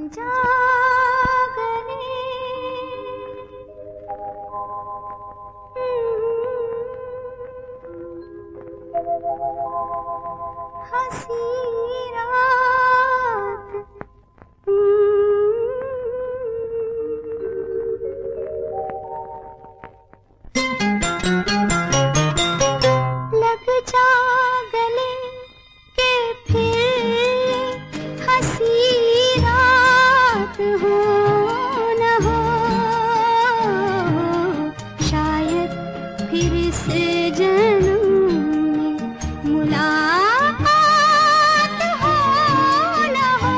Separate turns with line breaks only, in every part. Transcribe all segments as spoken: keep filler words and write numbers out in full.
जागने हंसी रात लग जा गले के फिर हंसी रात हो न हो, शायद फिर से जन्म में मुलाकात हो न हो।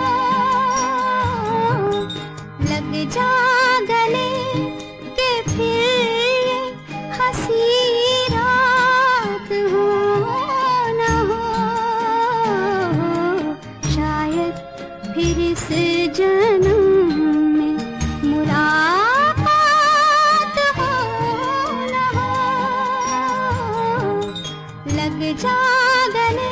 लग जा गले के फिर हंसी रात हो न हो, शायद फिर से जन्म में मुलाकात हो न हो। लग जा गले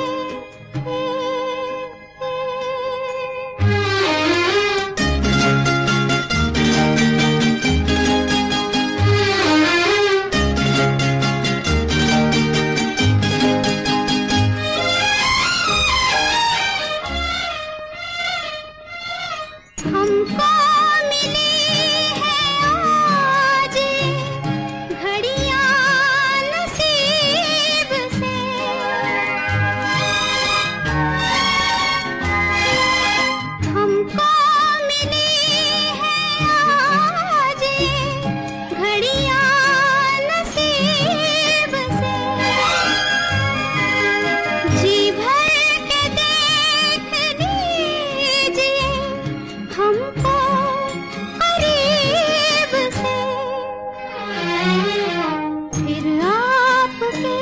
हमको मिली है आज घड़ियां नसीब से, हमको मिली है आज घड़ियां नसीब से। जी भर के देख लीजिए हमको करीब से, फिर आपके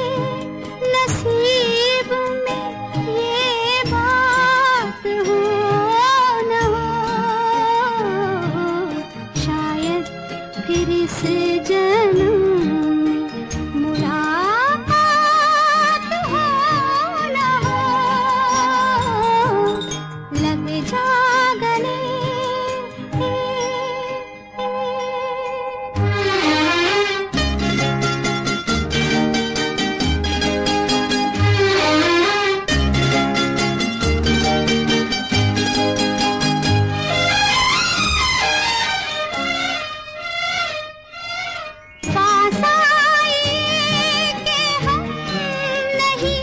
नसीब में ये बात हो न हो, शायद फिर से जन्म में मुलाकात हो न हो। लग जा गले पास आए कि हम नहीं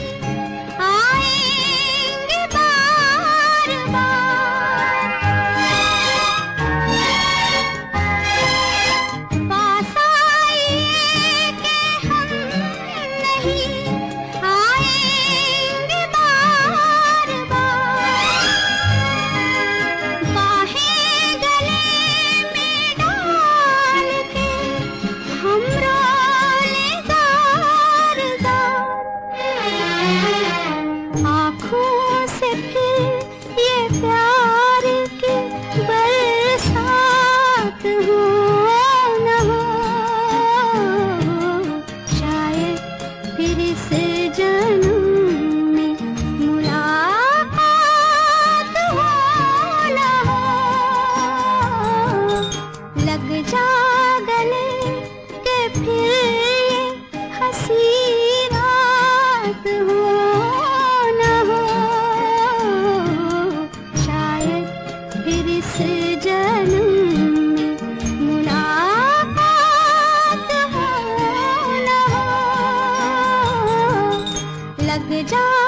आएंगे बार बार, पास आए कि हम नहीं आएंगे बार बार। बाहें गले में डाल के हम रोले जार जार, आँखों से फिर ये प्यार की बरसात हो न हो, शायद फिर से जन्म में मुलाकात हो न हो। लग जा गले के फिर ये हंसी रात हो न हो, शायद फिर से जन्म में मुलाकात हो न हो। लग जा